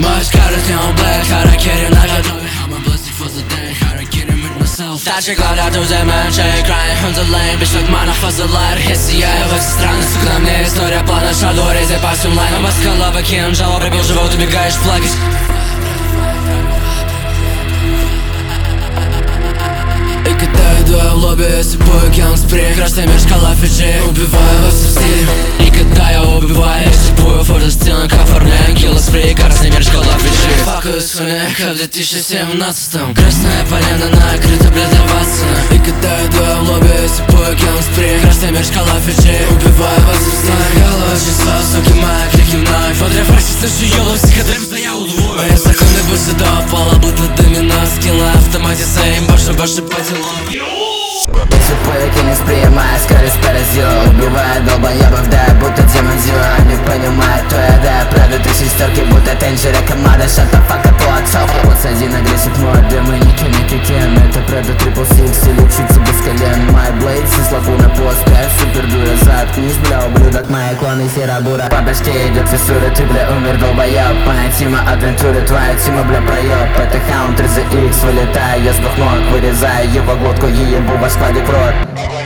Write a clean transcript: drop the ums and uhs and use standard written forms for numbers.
Маскарад on black, харакири наготове. I'm a blessing for the day, харакири mit myself. Тачи кладят в землянче, crying on the lane. Bitch like mana фазалар, если я во все страны. Сука, на мне история плана, шаду, резай по всем лайнам. Маскалава, кинжала, пробил живот, убегаешь плакать. И когда иду я в лобби, я сипую гангспри. Красный мир, шкала Фиджи, убиваю вас в стиле. И когда я убиваю, я сипую фото стилом, как оформляю кило спрей. Красный мир, шкала Фиджи. Факую с хуйня, как в 2017. Красная полена накрыта, блядь, для Ватсона. И когда иду я в лобби, я сипую гангспри. Красный мир, шкала Фиджи, убиваю вас в стиле. Голова числа, суки, моя крики вновь. Подряд фашист, шуёло, психодрим стоял удвое. Мои законы больше до пола, будто домина. Скилла, автомате, сейм, больше по делам. Сипую кинес, принимая скорость паразил. Убивая долбоебов, да, будто демон Зио. Не понимает, то я, да, правда, ты шестерки, будто тенджера команда. Shut the fuck up, по отцов. Вот один агрессив мой, да мы не кен. Это правда трипл сикс или чуть без колен. My blade, с лапу на пост, 5 супер дура. Заткнись, бля, ублюдок, мои клоны серобура. По башке идет фиссура, ты, бля, умер, долбоеб. Моя тима адвентуры, твоя тима, бля, проеб. Это хаунт 3ZX, вылетая, я с двух ног вырезаю его глотку и ебу во складе в рот.